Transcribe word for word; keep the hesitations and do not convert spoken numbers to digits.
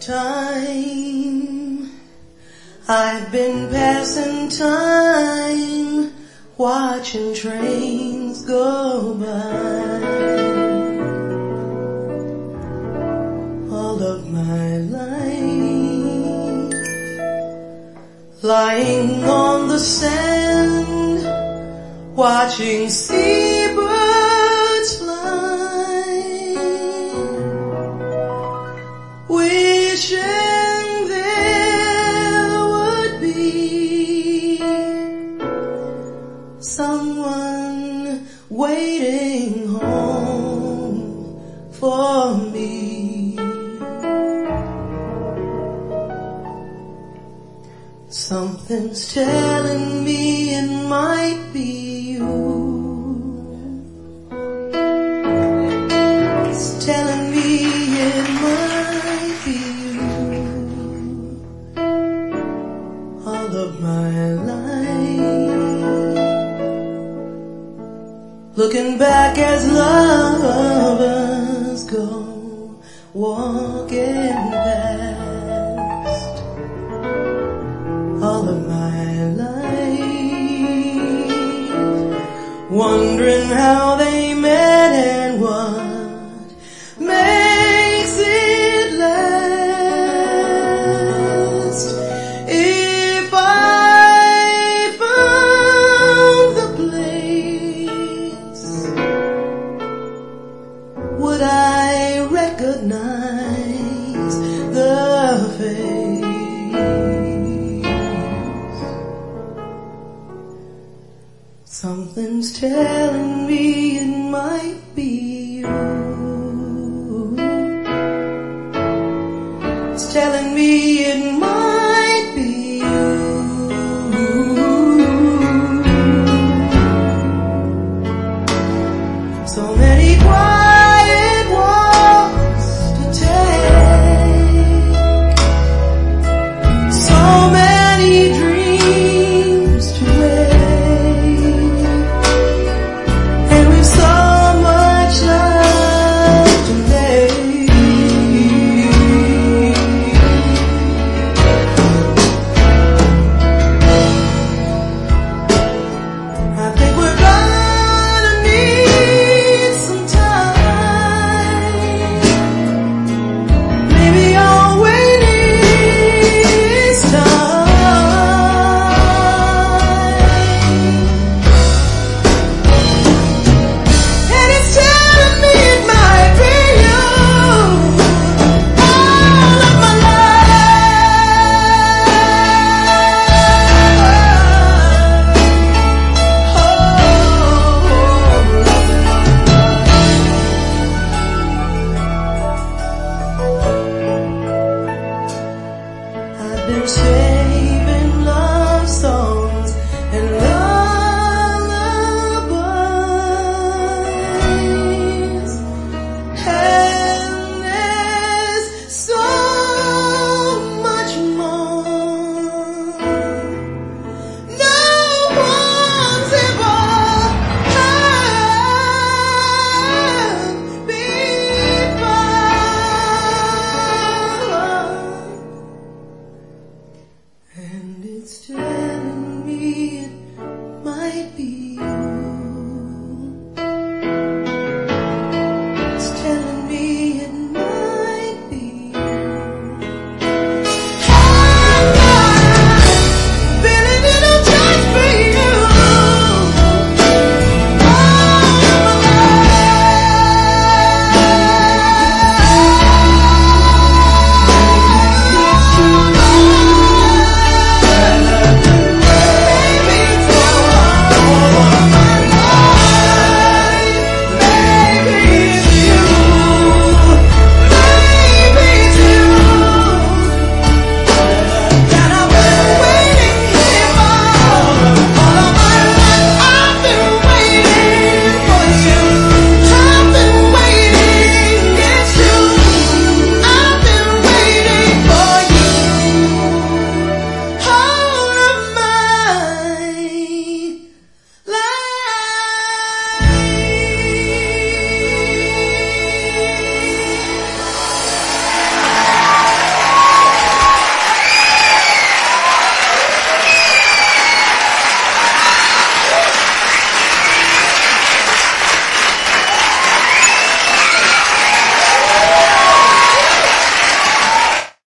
Time, I've been passing time, watching trains go by. All of my life, lying on the sand, watching seabirds fly, wishing there would be someone waiting home for me. Something's telling me it might be you. It's telling me it might be you. All of my life, looking back as lovers go walking past. All of my life, wondering how they met and what makes it last. If I found the place, would I recognize the face? Something's telling me it might be you. It's telling me it